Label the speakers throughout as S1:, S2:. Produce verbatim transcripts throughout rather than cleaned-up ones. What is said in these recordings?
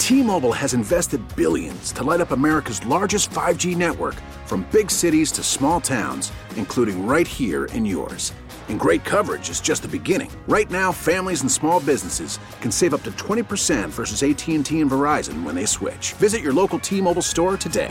S1: T-Mobile has invested billions to light up America's largest five G network, from big cities to small towns, including right here in yours. And great coverage is just the beginning. Right now, families and small businesses can save up to twenty percent versus A T and T and Verizon when they switch. Visit your local T-Mobile store today.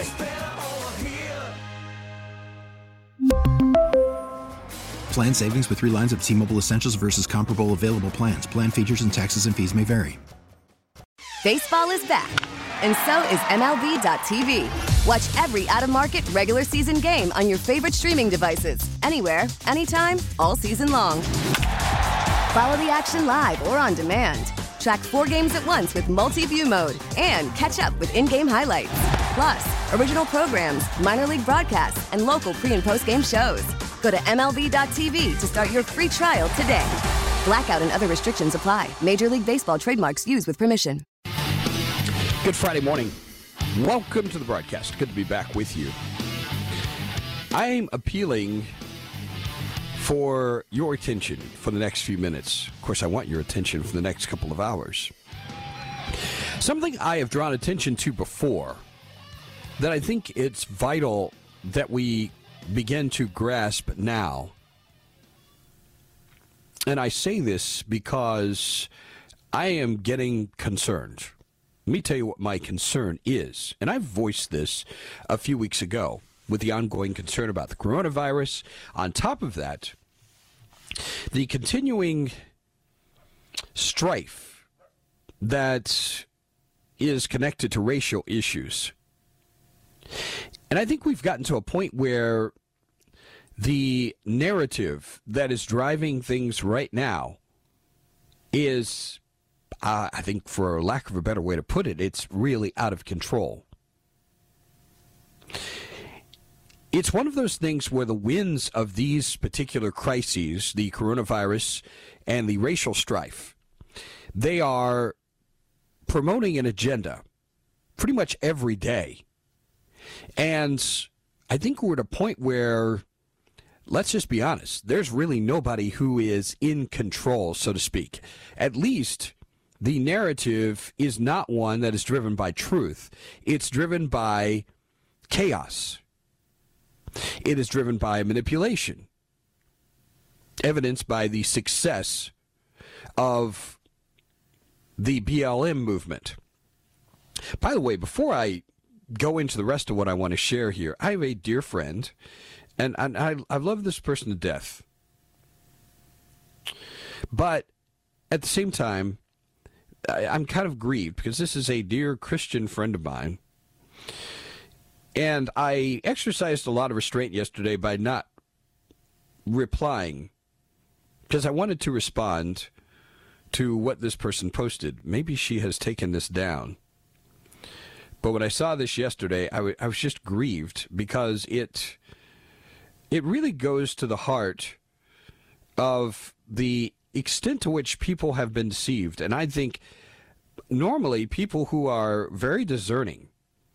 S2: Plan savings with three lines of T-Mobile Essentials versus comparable available plans. Plan features and taxes and fees may vary.
S3: Baseball is back, and so is M L B dot T V. Watch every out-of-market regular season game on your favorite streaming devices, anywhere, anytime, all season long. Follow the action live or on demand. Track four games at once with multi-view mode and catch up with in-game highlights. Plus, original programs, minor league broadcasts, and local pre- and post-game shows. Go to M L B dot T V to start your free trial today. Blackout and other restrictions apply. Major League Baseball trademarks used with permission.
S4: Good Friday morning. Welcome to the broadcast. Good to be back with you. I'm appealing for your attention for the next few minutes. Of course, I want your attention for the next couple of hours. Something I have drawn attention to before that I think it's vital that we begin to grasp now. And I say this because I am getting concerned. Let me tell you what my concern is. And I voiced this a few weeks ago with the ongoing concern about the coronavirus. On top of that, the continuing strife that is connected to racial issues. And I think we've gotten to a point where the narrative that is driving things right now is, uh, I think for lack of a better way to put it, it's really out of control. It's one of those things where the winds of these particular crises, the coronavirus and the racial strife, they are promoting an agenda pretty much every day. And I think we're at a point where, let's just be honest, there's really nobody who is in control, so to speak. At least the narrative is not one that is driven by truth. It's driven by chaos. It is driven by manipulation, evidenced by the success of the B L M movement. By the way, before I go into the rest of what I want to share here, I have a dear friend, and, and I, I love this person to death. But at the same time, I, I'm kind of grieved because this is a dear Christian friend of mine. And I exercised a lot of restraint yesterday by not replying because I wanted to respond to what this person posted. Maybe she has taken this down. But when I saw this yesterday, I, w- I was just grieved because it it really goes to the heart of the extent to which people have been deceived. And I think normally people who are very discerning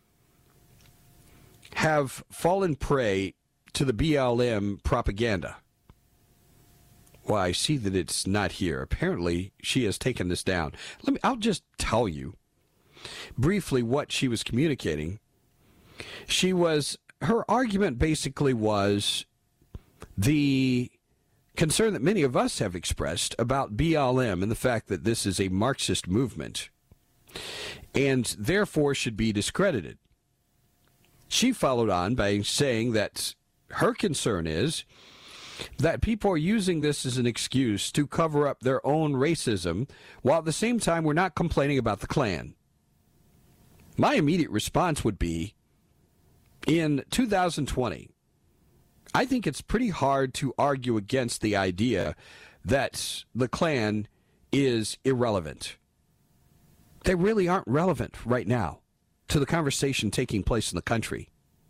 S4: have fallen prey to the B L M propaganda. Well, I see that it's not here. Apparently, she has taken this down. Let me. I'll just tell you briefly what she was communicating. She was, her argument basically was the concern that many of us have expressed about B L M and the fact that this is a Marxist movement and therefore should be discredited. She followed on by saying that her concern is that people are using this as an excuse to cover up their own racism, while at the same time we're not complaining about the Klan. My immediate response would be, in two thousand twenty, I think it's pretty hard to argue against the idea that the Klan is irrelevant. They really aren't relevant right now to the conversation taking place in the country.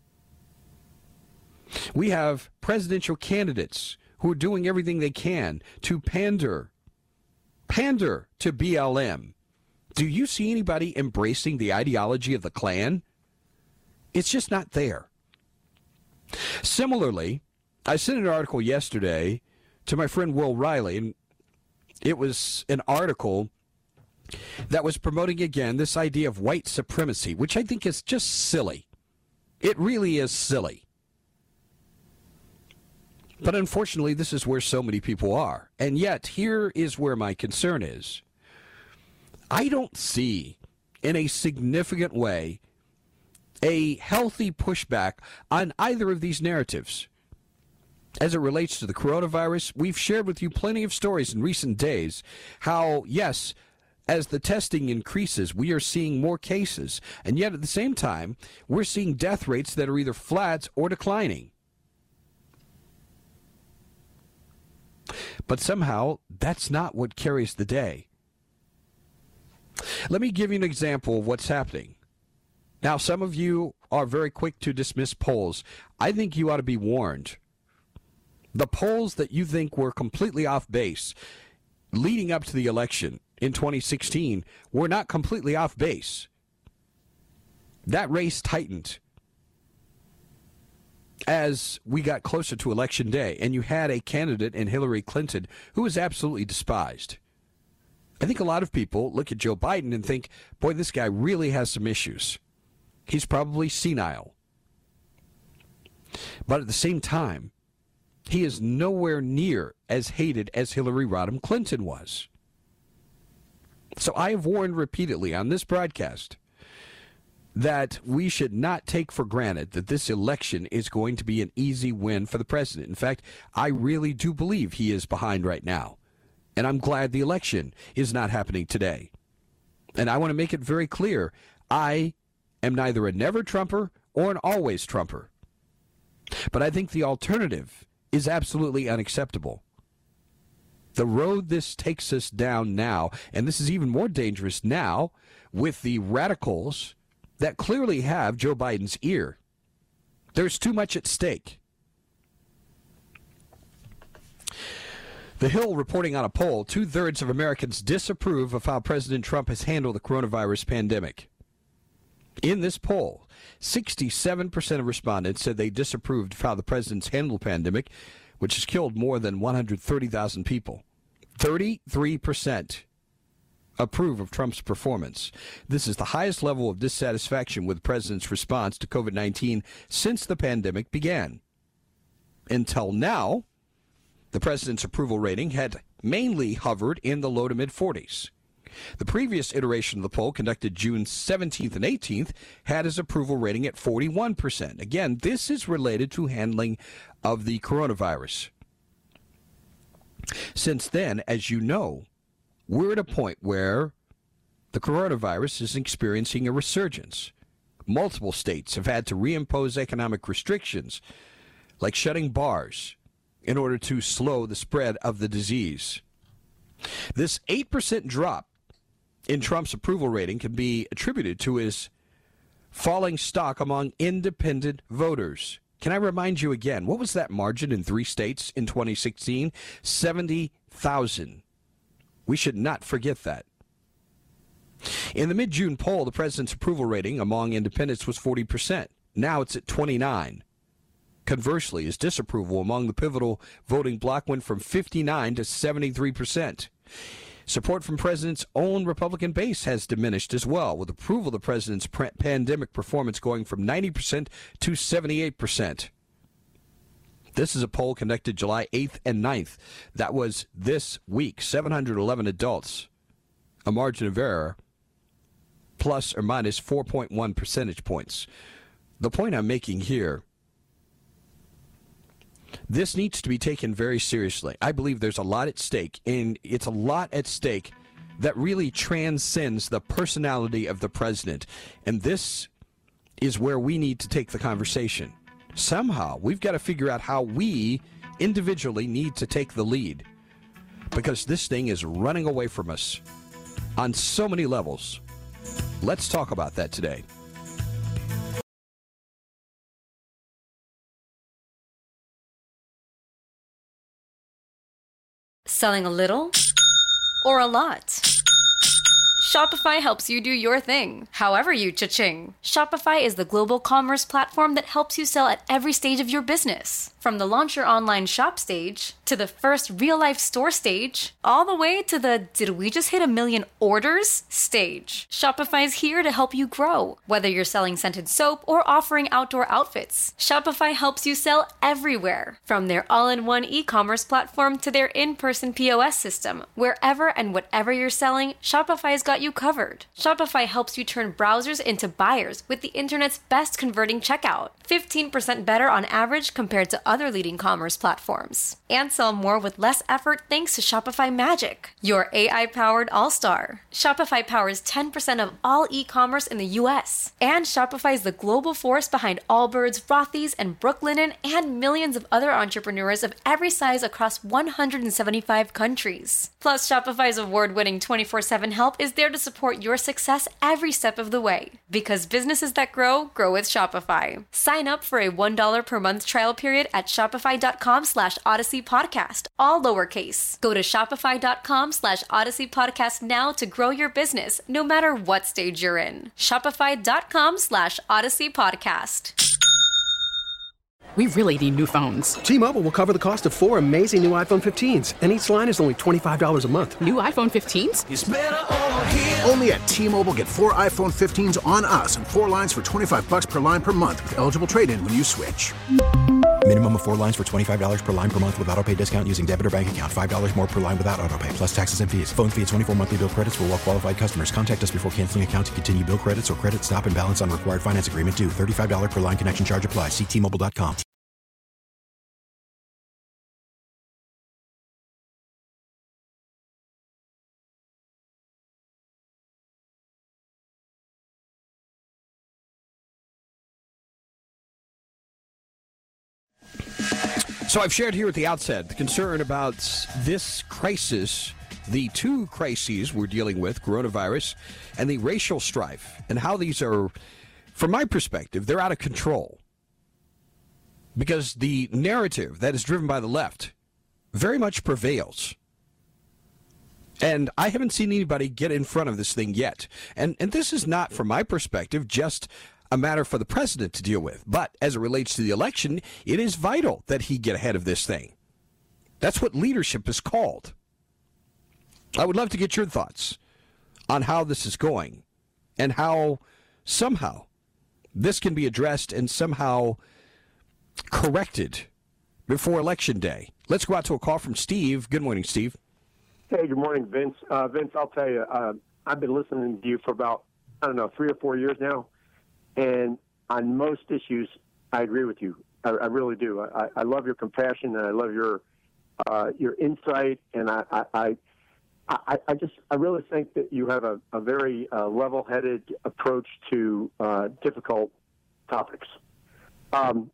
S4: We have presidential candidates who are doing everything they can to pander, pander to B L M. Do you see anybody embracing the ideology of the Klan? It's just not there. Similarly, I sent an article yesterday to my friend Will Riley, and it was an article that was promoting again this idea of white supremacy, which I think is just silly. It really is silly. But unfortunately, this is where so many people are. And yet, here is where my concern is. I don't see, in a significant way, a healthy pushback on either of these narratives. As it relates to the coronavirus, we've shared with you plenty of stories in recent days how, yes, as the testing increases, we are seeing more cases. And yet, at the same time, we're seeing death rates that are either flat or declining. But somehow, that's not what carries the day. Let me give you an example of what's happening. Now, some of you are very quick to dismiss polls. I think you ought to be warned. The polls that you think were completely off base leading up to the election in twenty sixteen were not completely off base. That race tightened as we got closer to Election Day, and you had a candidate in Hillary Clinton who was absolutely despised. I think a lot of people look at Joe Biden and think, boy, this guy really has some issues. He's probably senile. But at the same time, he is nowhere near as hated as Hillary Rodham Clinton was. So I have warned repeatedly on this broadcast that we should not take for granted that this election is going to be an easy win for the president. In fact, I really do believe he is behind right now. And I'm glad the election is not happening today. And I want to make it very clear, I am neither a never Trumper or an always Trumper. But I think the alternative is absolutely unacceptable. The road this takes us down now, and this is even more dangerous now with the radicals that clearly have Joe Biden's ear. There's too much at stake. The Hill reporting on a poll, two-thirds of Americans disapprove of how President Trump has handled the coronavirus pandemic. In this poll, sixty-seven percent of respondents said they disapproved of how the president's handled the pandemic, which has killed more than one hundred thirty thousand people. thirty-three percent approve of Trump's performance. This is the highest level of dissatisfaction with the president's response to COVID nineteen since the pandemic began. Until now, the president's approval rating had mainly hovered in the low to mid-forties. The previous iteration of the poll, conducted June seventeenth and eighteenth, had his approval rating at forty-one percent. Again, this is related to handling of the coronavirus. Since then, as you know, we're at a point where the coronavirus is experiencing a resurgence. Multiple states have had to reimpose economic restrictions, like shutting bars, in order to slow the spread of the disease. This eight percent drop in Trump's approval rating can be attributed to his falling stock among independent voters. Can I remind you again, what was that margin in three states in twenty sixteen? seventy thousand. We should not forget that. In the mid-June poll, the president's approval rating among independents was forty percent. Now it's at twenty-nine. Conversely, his disapproval among the pivotal voting bloc went from fifty-nine to seventy-three percent. Support from the president's own Republican base has diminished as well, with approval of the president's pre- pandemic performance going from ninety percent to seventy-eight percent. This is a poll conducted July eighth and ninth. That was this week. seven hundred eleven adults. A margin of error, plus or minus four point one percentage points. The point I'm making here, this needs to be taken very seriously. I believe there's a lot at stake, and it's a lot at stake that really transcends the personality of the president. And this is where we need to take the conversation. Somehow, we've got to figure out how we individually need to take the lead, because this thing is running away from us on so many levels. Let's talk about that today.
S5: Selling a little or a lot? Shopify helps you do your thing, however you cha-ching. Shopify is the global commerce platform that helps you sell at every stage of your business. From the launch your online shop stage, to the first real-life store stage, all the way to the did we just hit a million orders stage. Shopify's here to help you grow. Whether you're selling scented soap or offering outdoor outfits, Shopify helps you sell everywhere. From their all-in-one e-commerce platform to their in-person P O S system, wherever and whatever you're selling, Shopify's got you covered. Shopify helps you turn browsers into buyers with the internet's best converting checkout, fifteen percent better on average compared to other leading commerce platforms. And sell more with less effort thanks to Shopify Magic, your A I-powered all-star. Shopify powers ten percent of all e-commerce in the U S. And Shopify is the global force behind Allbirds, Rothy's, and Brooklinen, and millions of other entrepreneurs of every size across one hundred seventy-five countries. Plus, Shopify's award-winning twenty-four seven help is there to support your success every step of the way. Because businesses that grow, grow with Shopify. Sign up for a one dollar per month trial period at shopify.com slash Odyssey Podcast, all lowercase. Go to shopify.com slash Odyssey Podcast now to grow your business, no matter what stage you're in. Shopify.com slash Odyssey Podcast.
S6: We really need new phones.
S7: T-Mobile will cover the cost of four amazing new iPhone fifteens, and each line is only twenty-five dollars a month.
S6: New iPhone fifteens?
S1: It's better over here. Only at T-Mobile, get four iPhone fifteens on us and four lines for twenty-five dollars per line per month with eligible trade-in when you switch.
S2: Minimum of four lines for twenty-five dollars per line per month with autopay discount using debit or bank account. five dollars more per line without autopay, plus taxes and fees. Phone fee at twenty-four monthly bill credits for well-qualified customers. Contact us before canceling account to continue bill credits or credit stop and balance on required finance agreement due. thirty-five dollars per line connection charge applies. See T Mobile dot com.
S4: So I've shared here at the outset the concern about this crisis, the two crises we're dealing with, coronavirus and the racial strife, and how these are, from my perspective, they're out of control. Because the narrative that is driven by the left very much prevails. And I haven't seen anybody get in front of this thing yet. And and this is not, from my perspective, just a matter for the president to deal with. But as it relates to the election, it is vital that he get ahead of this thing. That's what leadership is called. I would love to get your thoughts on how this is going and how somehow this can be addressed and somehow corrected before Election Day. Let's go out to a call from Steve. Good morning, Steve.
S8: Hey, good morning, Vince. Uh, Vince, I'll tell you, uh, I've been listening to you for about, I don't know, three or four years now. And on most issues, I agree with you. I, I really do. I, I love your compassion, and I love your uh, your insight. And I, I, I, I just, I really think that you have a, a very uh, level-headed approach to uh, difficult topics. Um,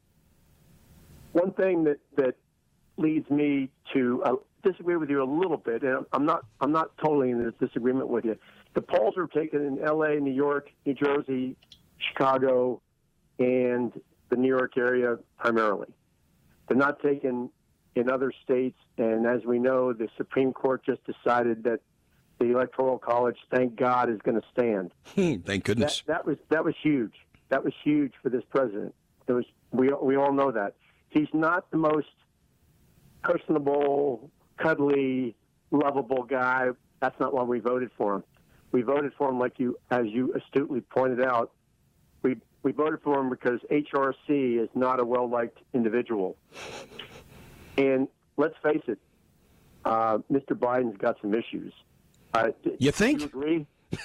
S8: one thing that, that leads me to uh, disagree with you a little bit, and I'm not, I'm not totally in this disagreement with you. The polls are taken in L A, New York, New Jersey, Chicago, and the New York area primarily. They're not taken in other states, and as we know, the Supreme Court just decided that the Electoral College, thank God, is going to stand.
S4: Thank goodness.
S8: That, that was that was huge. That was huge for this president. There was we we all know that he's not the most personable, cuddly, lovable guy. That's not why we voted for him. We voted for him, like you, as you astutely pointed out. We we voted for him because H R C is not a well-liked individual. And let's face it, uh, Mister Biden's got some issues. Uh,
S4: you think?
S8: Do you agree?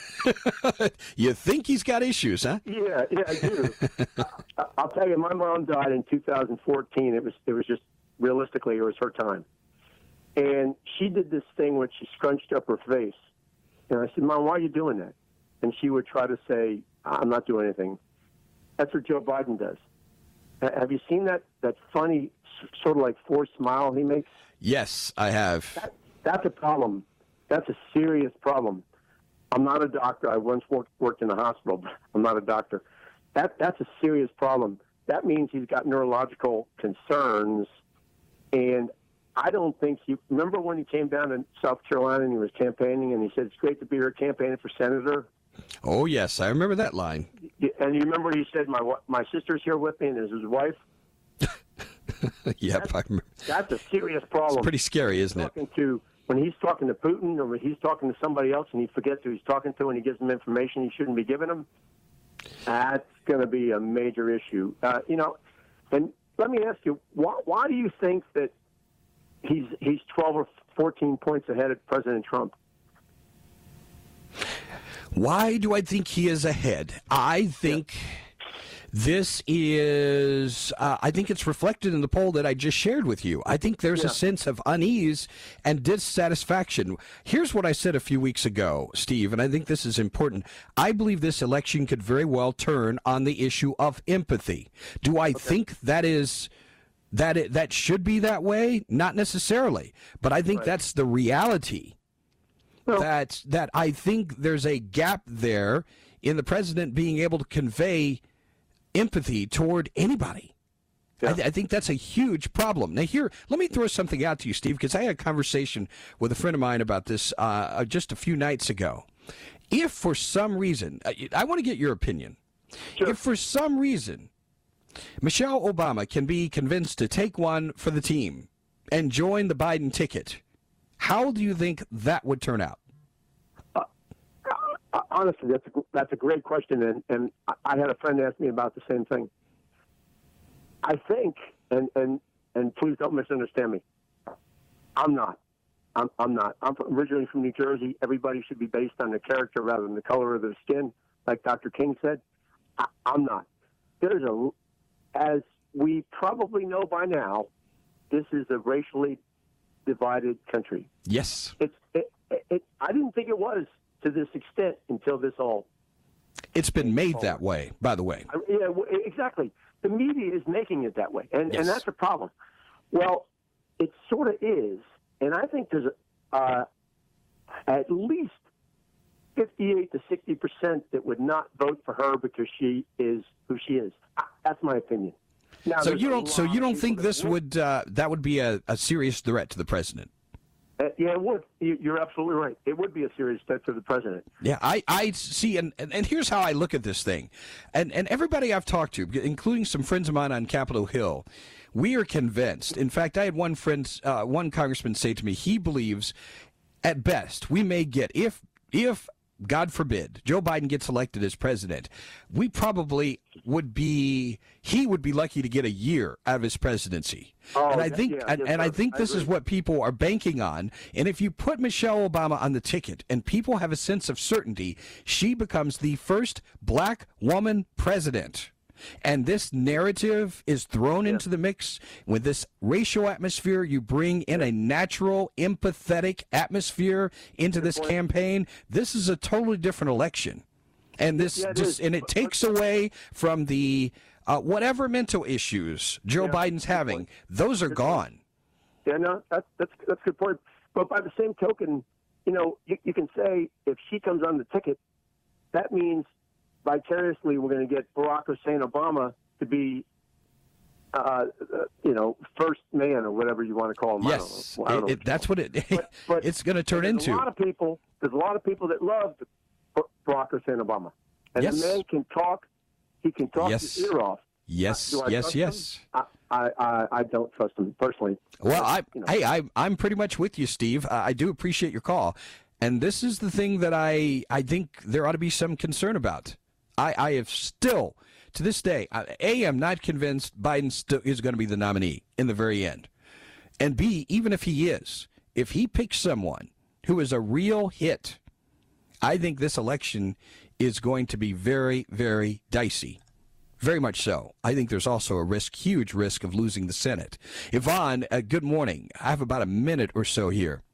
S4: You think he's got issues, huh?
S8: Yeah, yeah, I do. I, I'll tell you, my mom died in two thousand fourteen. It was it was just realistically, it was her time, and she did this thing when she scrunched up her face. And I said, Mom, why are you doing that? And she would try to say, I'm not doing anything. That's what Joe Biden does. Have you seen that, that funny, sort of like forced smile he makes?
S4: Yes, I have.
S8: That, that's a problem. That's a serious problem. I'm not a doctor. I once worked, worked in a hospital, but I'm not a doctor. That That's a serious problem. That means he's got neurological concerns. And I don't think he. Remember when he came down to South Carolina and he was campaigning, and he said, "It's great to be here campaigning for senator."
S4: Oh yes, I remember that line.
S8: And you remember he said, "My my sister's here with me," and there's his wife.
S4: Yep,
S8: that's,
S4: I remember.
S8: That's a serious problem.
S4: It's pretty scary, isn't it?
S8: Talking to when he's talking to Putin, or when he's talking to somebody else, and he forgets who he's talking to, and he gives them information he shouldn't be giving them. That's going to be a major issue. Uh, you know, and let me ask you, why, why do you think that he's he's twelve or fourteen points ahead of President Trump?
S4: Why do I think he is ahead? I think yeah. this is, uh, I think it's reflected in the poll that I just shared with you. I think there's yeah. a sense of unease and dissatisfaction. Here's what I said a few weeks ago, Steve, and I think this is important. I believe this election could very well turn on the issue of empathy. Do I okay. think that is... That it, that should be that way? Not necessarily. But I think right. that's the reality. Well, that that I think there's a gap there in the president being able to convey empathy toward anybody. Yeah. I, th- I think that's a huge problem. Now here, let me throw something out to you, Steve, because I had a conversation with a friend of mine about this uh, just a few nights ago. If for some reason, I, I want to get your opinion. Sure. If for some reason Michelle Obama can be convinced to take one for the team and join the Biden ticket, how do you think that would turn out?
S8: Uh, uh, honestly, that's a, that's a great question, and, and I had a friend ask me about the same thing. I think, and, and, and please don't misunderstand me, I'm not. I'm, I'm not. I'm originally from New Jersey. Everybody should be based on the character rather than the color of their skin, like Doctor King said. I, I'm not. There's a... As we probably know by now, this is a racially divided country.
S4: Yes.
S8: It's. It, it, it, I didn't think it was to this extent until this all.
S4: It's been made that way, by the way.
S8: I, yeah, exactly. The media is making it that way, and,
S4: yes.
S8: and that's a problem. Well, it sort of is, and I think there's uh, at least fifty-eight to sixty percent that would not vote for her because she is who she is. That's my opinion. Now,
S4: so you don't. So you don't think this
S8: would
S4: would uh, that would be a, a serious threat to the president?
S8: Uh, yeah, it would. You're absolutely right. It would be a serious threat to the president.
S4: Yeah, I, I see, and, and, and here's how I look at this thing, and and everybody I've talked to, including some friends of mine on Capitol Hill, we are convinced. In fact, I had one friend, uh, one congressman say to me, he believes, at best, we may get if if. God forbid, Joe Biden gets elected as president, we probably would be, he would be lucky to get a year out of his presidency. Oh, and I think, yeah, and, yes, and I think this I is what people are banking on. And if you put Michelle Obama on the ticket and people have a sense of certainty, she becomes the first black woman president. And this narrative is thrown yeah. into the mix. With this racial atmosphere, you bring in a natural, empathetic atmosphere into Good this point. campaign. This is a totally different election. And this yeah, just and it takes away from the uh, whatever mental issues Joe yeah, Biden's having. Point. Those are good gone. Point.
S8: Yeah, no, that's that's that's a good point. But by the same token, you know, you, you can say if she comes on the ticket, that means vicariously we're going to get Barack Hussein Obama to be, uh, uh, you know, first man or whatever you want to call him.
S4: Yes,
S8: I don't know. I don't know
S4: it, it, that's what it.
S8: But, but
S4: it's going to turn
S8: there's
S4: into.
S8: A lot of people. There's a lot of people that love Barack Hussein Obama, and
S4: yes.
S8: the man can talk. He can talk
S4: yes.
S8: his ear off.
S4: Yes,
S8: uh,
S4: yes, yes.
S8: I, I, I, I don't trust him personally.
S4: Well, I,
S8: you know.
S4: hey, I, I'm pretty much with you, Steve. Uh, I do appreciate your call, and this is the thing that I, I think there ought to be some concern about. I, I have still, to this day, I, A, I'm not convinced Biden st- is going to be the nominee in the very end. And B, even if he is, if he picks someone who is a real hit, I think this election is going to be very, very dicey. Very much so. I think there's also a risk, huge risk of losing the Senate. Yvonne, uh, good morning. I have about a minute or so here.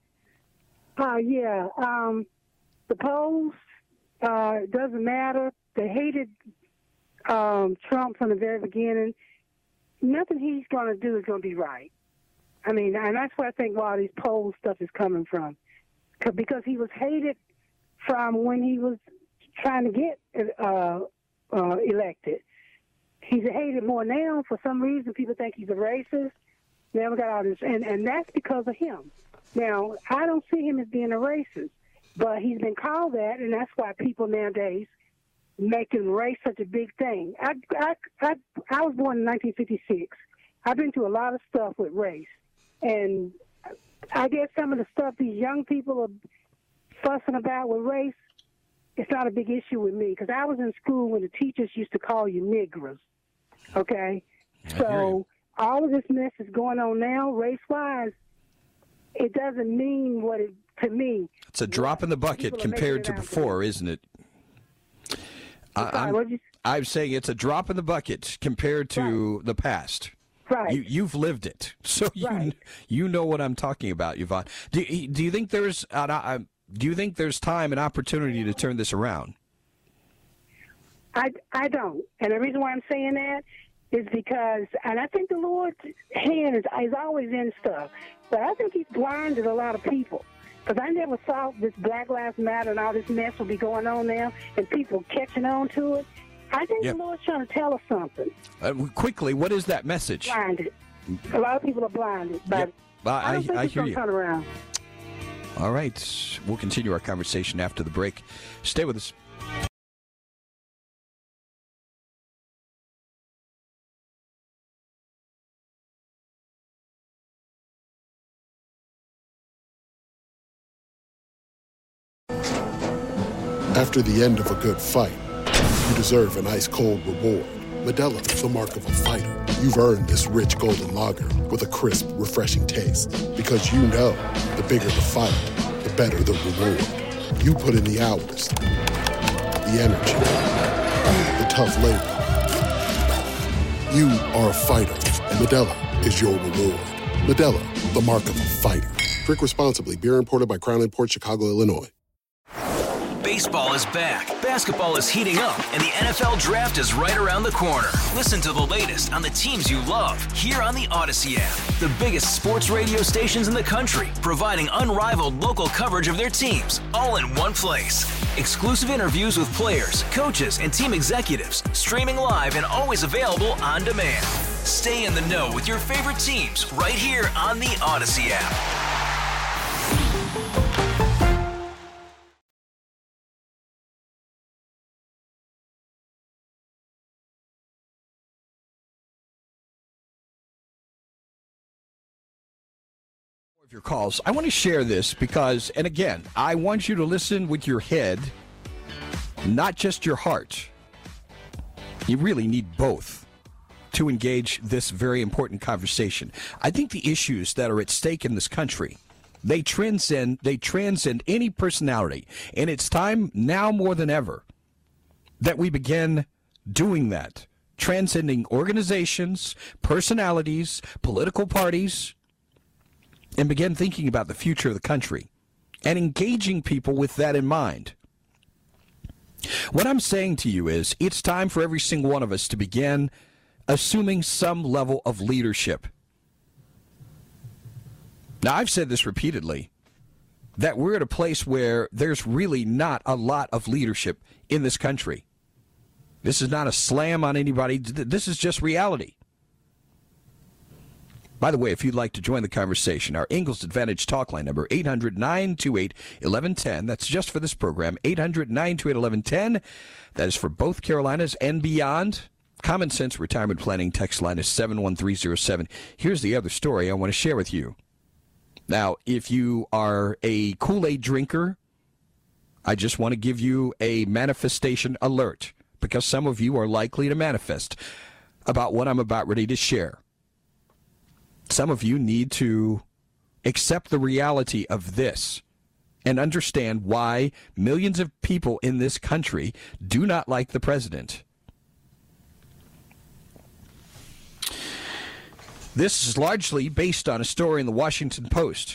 S9: Uh, yeah. Um, the polls, uh, doesn't matter. They hated um, Trump from the very beginning. Nothing he's going to do is going to be right. I mean, and that's where I think a lot of these poll stuff is coming from. Because he was hated from when he was trying to get uh, uh, elected. He's hated more now. For some reason, people think he's a racist. Never got all this, and and that's because of him. Now, I don't see him as being a racist, but he's been called that, and that's why people nowadays making race such a big thing. I I I, I was born in nineteen fifty-six. I've been through a lot of stuff with race, and I guess some of the stuff these young people are fussing about with race, it's not a big issue with me, because I was in school when the teachers used to call you niggers, okay?
S4: I
S9: So all of this mess is going on now, race-wise, it doesn't mean what it, to me.
S4: It's a drop in the bucket compared to before, isn't it? I,
S9: Sorry,
S4: I'm,
S9: what'd you-
S4: I'm saying it's a drop in the bucket compared to the past.
S9: Right.
S4: You, you've lived it, so you
S9: Right.
S4: you know what I'm talking about, Yvonne. Do, do you think there's uh, uh, do you think there's time and opportunity to turn this around?
S9: I, I don't. And the reason why I'm saying that is because, and I think the Lord's hand is, is always in stuff, but I think he's blinded a lot of people. Because I never saw this Black Lives Matter and all this mess will be going on now and people catching on to it. I think
S4: Yep.
S9: the Lord's trying to tell us something.
S4: Uh, quickly, what is that message?
S9: Blinded. A lot of people are blinded. But
S4: Yep. I,
S9: I don't think
S4: I
S9: it's
S4: hear
S9: going
S4: you.
S9: to turn around.
S4: All right, we'll continue our conversation after the break. Stay with us.
S10: After the end of a good fight, you deserve an ice-cold reward. Modelo is the mark of a fighter. You've earned this rich golden lager with a crisp, refreshing taste. Because you know, the bigger the fight, the better the reward. You put in the hours, the energy, the tough labor. You are a fighter, and Modelo is your reward. Modelo, the mark of a fighter. Drink responsibly. Beer imported by Crown Imports, Chicago, Illinois.
S11: Baseball is back, basketball is heating up, and the N F L Draft is right around the corner. Listen to the latest on the teams you love here on the Odyssey app. The biggest sports radio stations in the country, providing unrivaled local coverage of their teams, all in one place. Exclusive interviews with players, coaches, and team executives, streaming live and always available on demand. Stay in the know with your favorite teams right here on the Odyssey app.
S4: Your calls. I want to share this because, and again, I want you to listen with your head, not just your heart. You really need both to engage this very important conversation. I think the issues that are at stake in this country, they transcend, they transcend any personality, and it's time now more than ever that we begin doing that, transcending organizations, personalities, political parties, and begin thinking about the future of the country and engaging people with that in mind. What I'm saying to you is it's time for every single one of us to begin assuming some level of leadership. Now, I've said this repeatedly, that we're at a place where there's really not a lot of leadership in this country. This is not a slam on anybody. This is just reality. By the way, if you'd like to join the conversation, our Ingalls Advantage talk line number, eight hundred, nine two eight, one one one zero. That's just for this program, eight hundred, nine two eight, one one one zero. That is for both Carolinas and beyond. Common Sense Retirement Planning text line is seven one three zero seven. Here's the other story I want to share with you. Now, if you are a Kool-Aid drinker, I just want to give you a manifestation alert, because some of you are likely to manifest about what I'm about ready to share. Some of you need to accept the reality of this and understand why millions of people in this country do not like the president. This is largely based on a story in the Washington Post.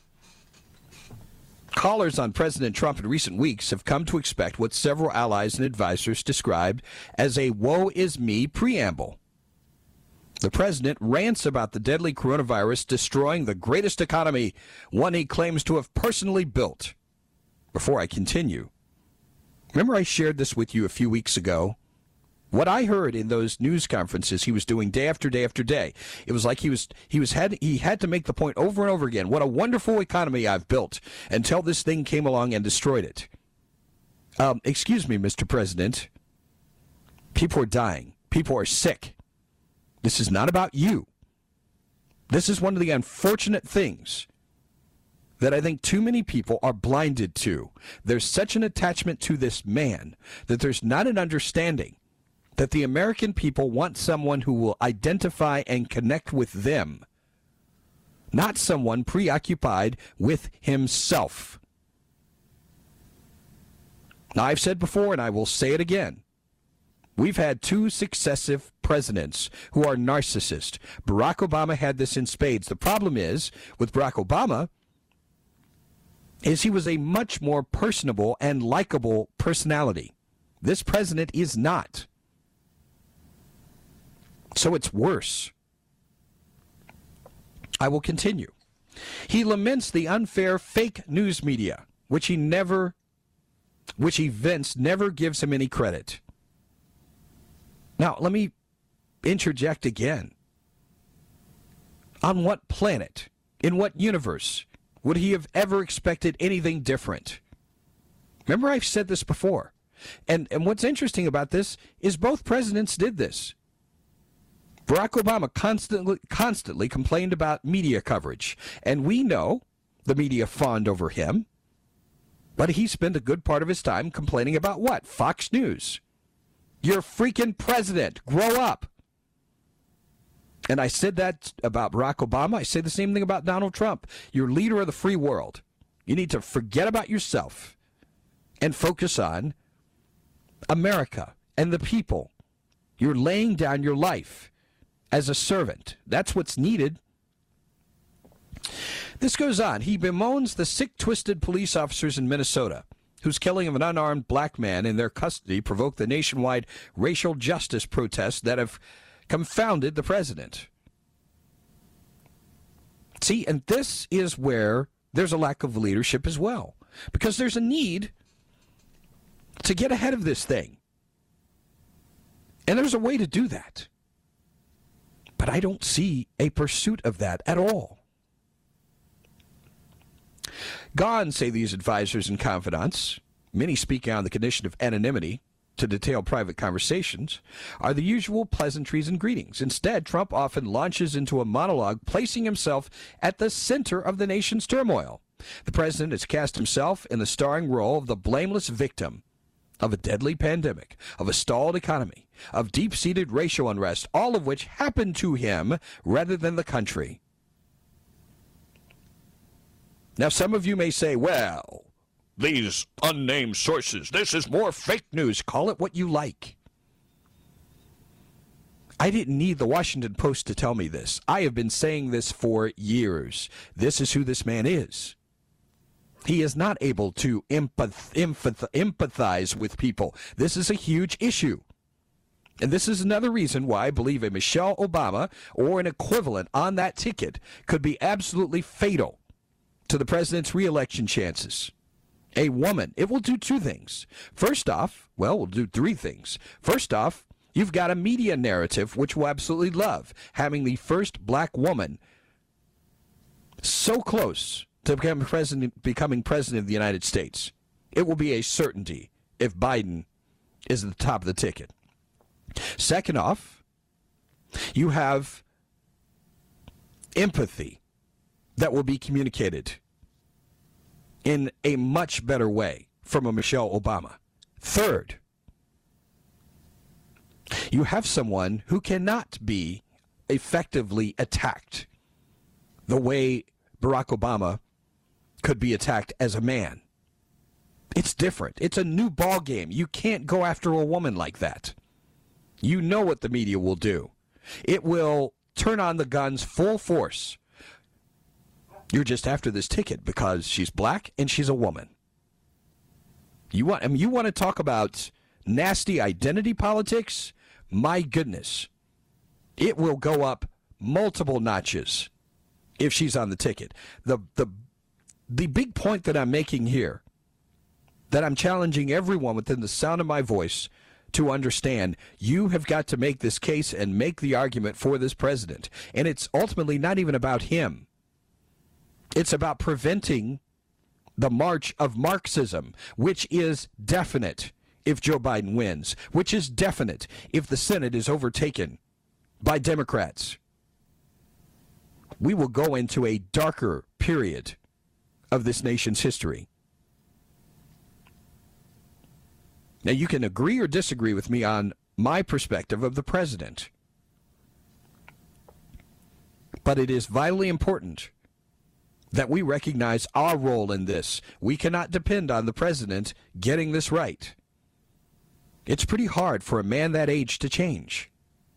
S4: Callers on President Trump in recent weeks have come to expect what several allies and advisors described as a woe is me preamble. The president rants about the deadly coronavirus destroying the greatest economy, one he claims to have personally built. Before I continue, remember I shared this with you a few weeks ago What I heard in those news conferences he was doing day after day after day, it was like he was he was had he had to make the point over and over again. What a wonderful economy I've built until this thing came along and destroyed it. Um, excuse me, Mister President. People are dying. People are sick. This is not about you. This is one of the unfortunate things that I think too many people are blinded to. There's such an attachment to this man that there's not an understanding that the American people want someone who will identify and connect with them, not someone preoccupied with himself. Now, I've said before, and I will say it again, we've had two successive presidents who are narcissists. Barack Obama had this in spades. The problem is, with Barack Obama, is he was a much more personable and likable personality. This president is not. So it's worse. I will continue. He laments the unfair fake news media, which he never, which he Vince never gives him any credit. Now, let me interject again. On what planet, in what universe, would he have ever expected anything different? Remember, I've said this before. And, and what's interesting about this is both presidents did this. Barack Obama constantly constantly complained about media coverage, and we know the media fawned over him, but he spent a good part of his time complaining about what? Fox News. You're freaking president. Grow up. And I said that about Barack Obama. I say the same thing about Donald Trump. You're leader of the free world. You need to forget about yourself and focus on America and the people. You're laying down your life as a servant. That's what's needed. This goes on. He bemoans the sick, twisted police officers in Minnesota whose killing of an unarmed black man in their custody provoked the nationwide racial justice protests that have confounded the president. See, and this is where there's a lack of leadership as well, because there's a need to get ahead of this thing. And there's a way to do that. But I don't see a pursuit of that at all. Gone, say these advisors and confidants, many speaking on the condition of anonymity to detail private conversations, are the usual pleasantries and greetings. Instead, Trump often launches into a monologue, placing himself at the center of the nation's turmoil. The president has cast himself in the starring role of the blameless victim of a deadly pandemic, of a stalled economy, of deep-seated racial unrest, all of which happened to him rather than the country. Now, some of you may say, well, these unnamed sources, this is more fake news. Call it what you like. I didn't need the Washington Post to tell me this. I have been saying this for years. This is who this man is. He is not able to empath- empath- empathize with people. This is a huge issue. And this is another reason why I believe a Michelle Obama or an equivalent on that ticket could be absolutely fatal to the president's reelection chances. A woman, it will do two things. First off, well, we'll do three things. First off, you've got a media narrative which will absolutely love having the first black woman so close to become president, becoming president of the United States. It will be a certainty if Biden is at the top of the ticket. Second off, you have empathy that will be communicated in a much better way from a Michelle Obama. Third, you have someone who cannot be effectively attacked the way Barack Obama could be attacked as a man. It's different. It's a new ball game. You can't go after a woman like that. You know what the media will do. It will turn on the guns full force. You're just after this ticket because she's black and she's a woman. You want, I mean, you want to talk about nasty identity politics? My goodness. It will go up multiple notches if she's on the ticket. The the the big point that I'm making here, that I'm challenging everyone within the sound of my voice to understand you have got to make this case and make the argument for this president. And it's ultimately not even about him. It's about preventing the march of Marxism, which is definite if Joe Biden wins, which is definite if the Senate is overtaken by Democrats. We will go into a darker period of this nation's history. Now, you can agree or disagree with me on my perspective of the president, but it is vitally important that we recognize our role in this. We cannot depend on the president getting this right. It's pretty hard for a man that age to change.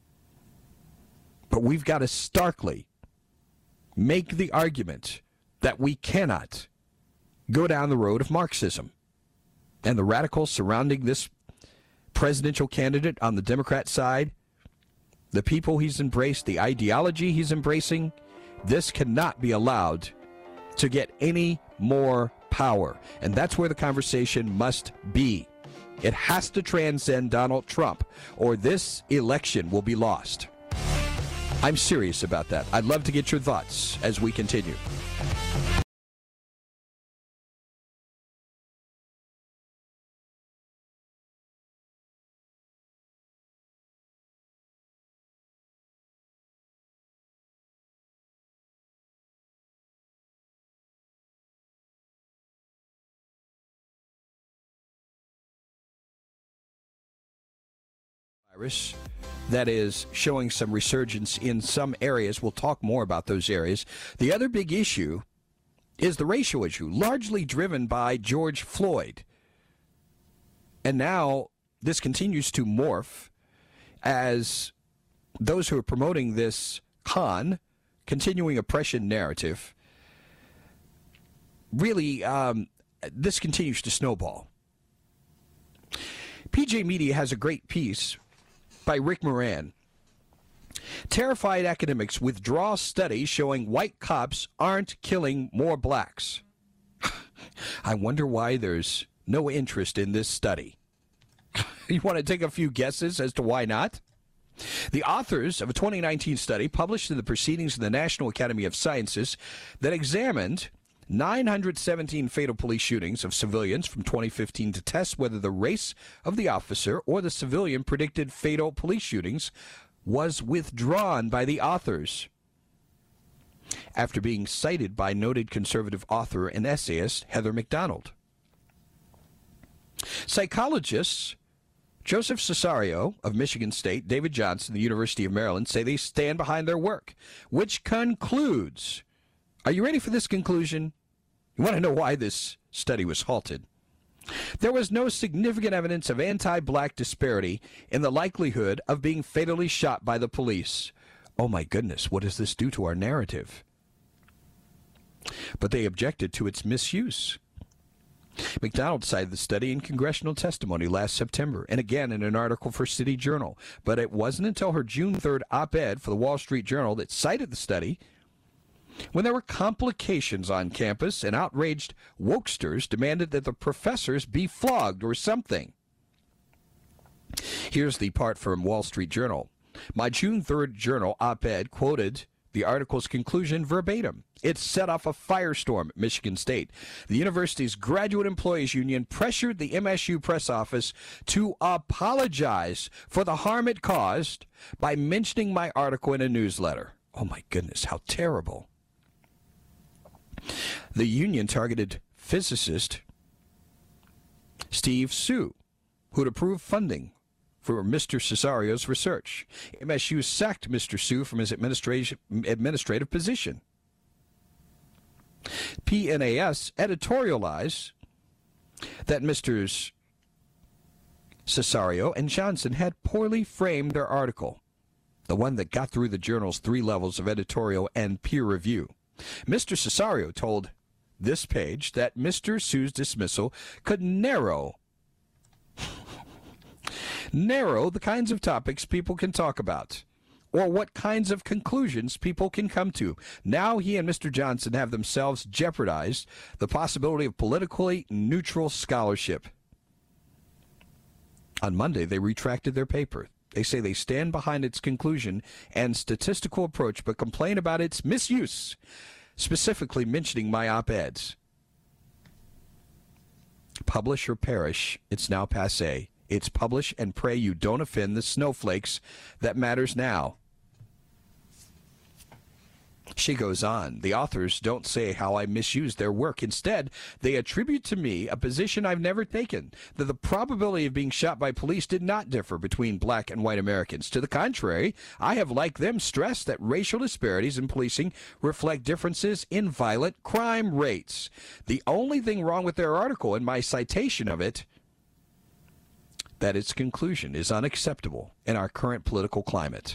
S4: But we've got to starkly make the argument that we cannot go down the road of Marxism. And the radicals surrounding this presidential candidate on the Democrat side, the people he's embraced, the ideology he's embracing, this cannot be allowed to get any more power. And that's where the conversation must be. It has to transcend Donald Trump, or this election will be lost. I'm serious about that. I'd love to get your thoughts as we continue. Virus that is showing some resurgence in some areas. We'll talk more about those areas. The other big issue is the racial issue, largely driven by George Floyd. And now this continues to morph as those who are promoting this con, continuing oppression narrative, really, um, this continues to snowball. P J Media has a great piece by Rick Moran. Terrified academics withdraw study showing white cops aren't killing more blacks. I wonder why there's no interest in this study. You want to take a few guesses as to why not? The authors of a twenty nineteen study published in the Proceedings of the National Academy of Sciences that examined nine hundred seventeen fatal police shootings of civilians from twenty fifteen to test whether the race of the officer or the civilian predicted fatal police shootings was withdrawn by the authors after being cited by noted conservative author and essayist Heather McDonald. Psychologists Joseph Cesario of Michigan State, David Johnson, the University of Maryland, say they stand behind their work, which concludes, are you ready for this conclusion? You want to know why this study was halted? There was no significant evidence of anti-black disparity in the likelihood of being fatally shot by the police. Oh my goodness, what does this do to our narrative? But they objected to its misuse. McDonald cited the study in congressional testimony last September and again in an article for City Journal. But it wasn't until her June third op-ed for the Wall Street Journal that cited the study when there were complications on campus and outraged wokesters demanded that the professors be flogged or something. Here's the part from Wall Street Journal. My June third Journal op-ed quoted the article's conclusion verbatim. It set off a firestorm at Michigan State. The university's Graduate Employees Union pressured the M S U press office to apologize for the harm it caused by mentioning my article in a newsletter. Oh my goodness, how terrible. The union targeted physicist Steve Sue, who had approved funding for Mister Cesario's research. M S U sacked Mister Sue from his administration, administrative position. P N A S editorialized that Misters Cesario and Johnson had poorly framed their article, the one that got through the journal's three levels of editorial and peer review. Mister Cesario told this page that Mister Sue's dismissal could narrow narrow the kinds of topics people can talk about, or what kinds of conclusions people can come to. Now he and Mister Johnson have themselves jeopardized the possibility of politically neutral scholarship. On Monday, they retracted their paper. They say they stand behind its conclusion and statistical approach, but complain about its misuse, specifically mentioning my op-eds. Publish or perish. It's now passé. It's publish and pray you don't offend the snowflakes that matters now. She goes on, the authors don't say how I misused their work. Instead, they attribute to me a position I've never taken, that the probability of being shot by police did not differ between black and white Americans. To the contrary, I have, like them, stressed that racial disparities in policing reflect differences in violent crime rates. The only thing wrong with their article and my citation of it, that its conclusion is unacceptable in our current political climate.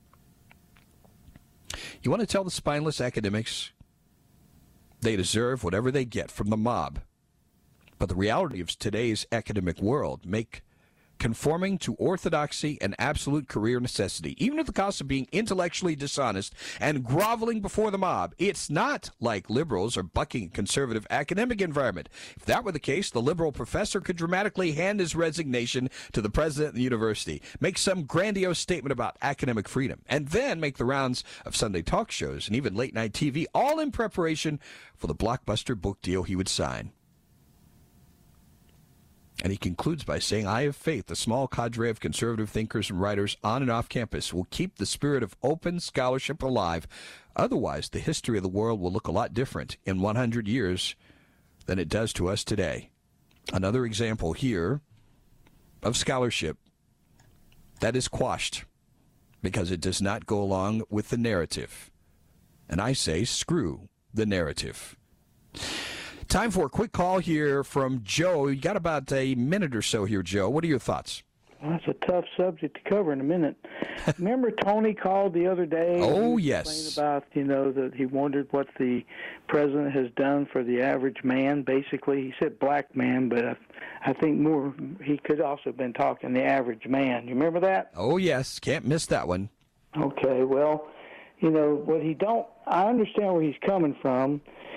S4: You want to tell the spineless academics they deserve whatever they get from the mob. But the reality of today's academic world make conforming to orthodoxy an absolute career necessity, even at the cost of being intellectually dishonest and groveling before the mob. It's not like liberals are bucking a conservative academic environment. If that were the case, the liberal professor could dramatically hand his resignation to the president of the university, make some grandiose statement about academic freedom, and then make the rounds of Sunday talk shows and even late-night T V, all in preparation for the blockbuster book deal he would sign. And he concludes by saying, I have faith the small cadre of conservative thinkers and writers on and off campus will keep the spirit of open scholarship alive. Otherwise, the history of the world will look a lot different in one hundred years than it does to us today. Another example here of scholarship that is quashed because it does not go along with the narrative. And I say, screw the narrative. Time for a quick call here from Joe. You got about a minute or so here, Joe. What are your thoughts?
S12: Well, that's a tough subject to cover in a minute. Remember Tony called the other day?
S4: Oh,
S12: and
S4: yes.
S12: About, you know, that he wondered what the president has done for the average man, basically. He said black man, but I, I think more, he could also have been talking the average man. You remember that?
S4: Oh, yes. Can't miss that one.
S12: Okay, well, you know, what he don't, I understand where he's coming from.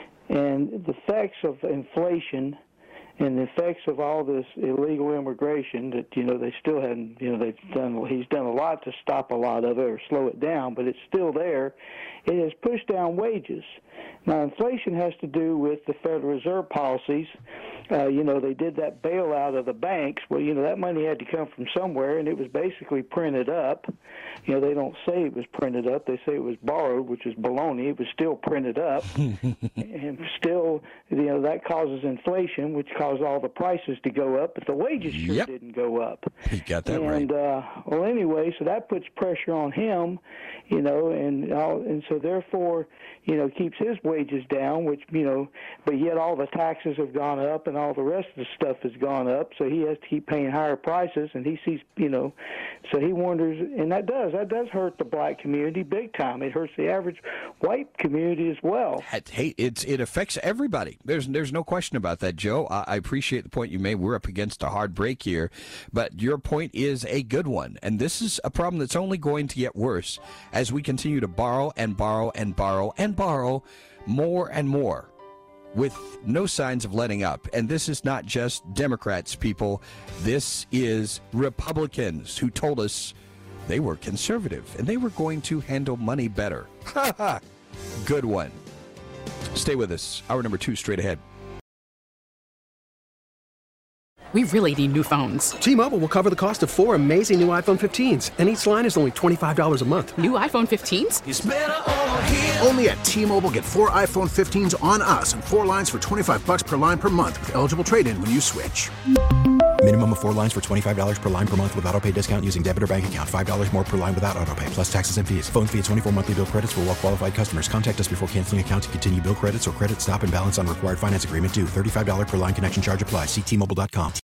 S12: And the effects of inflation and the effects of all this illegal immigration that, you know, they still hadn't, you know, they've done, he's done a lot to stop a lot of it or slow it down, but it's still there. It has pushed down wages. Now, inflation has to do with the Federal Reserve policies. Uh, you know, they did that bailout of the banks. Well, you know, that money had to come from somewhere, and it was basically printed up. You know, they don't say it was printed up. They say it was borrowed, which is baloney. It was still printed up. And still, you know, that causes inflation, which caused all the prices to go up, but the wages sure
S4: yep.
S12: didn't go up.
S4: You got that
S12: and,
S4: right.
S12: And, uh, well, anyway, so that puts pressure on him, you know, and all, and so therefore, you know, keeps his wages down, which, you know, but yet all the taxes have gone up and all the rest of the stuff has gone up, so he has to keep paying higher prices, and he sees, you know, so he wonders, and that does, that does hurt the black community big time. It hurts the average white community as well.
S4: Hey, it's, it affects everybody. There's there's no question about that, Joe. I, I appreciate the point you made. We're up against a hard break here, but your point is a good one, and this is a problem that's only going to get worse as we continue to borrow and borrow and borrow and borrow more and more with no signs of letting up. And this is not just Democrats, people. This is Republicans who told us they were conservative and they were going to handle money better. Ha ha! Good one. Stay with us. Hour number two straight ahead.
S6: We really need new phones.
S7: T-Mobile will cover the cost of four amazing new iPhone fifteens, and each line is only twenty-five dollars a month.
S6: New iPhone fifteens?
S1: It's better over here. Only at T-Mobile, get four iPhone fifteens on us and four lines for twenty-five bucks per line per month with eligible trade-in when you switch.
S2: Minimum of four lines for twenty-five dollars per line per month with autopay discount using debit or bank account. five dollars more per line without autopay, plus taxes and fees. Phone fee at twenty-four monthly bill credits for well-qualified customers. Contact us before canceling account to continue bill credits or credit stop and balance on required finance agreement due. thirty-five dollars per line connection charge applies. See T Mobile dot com.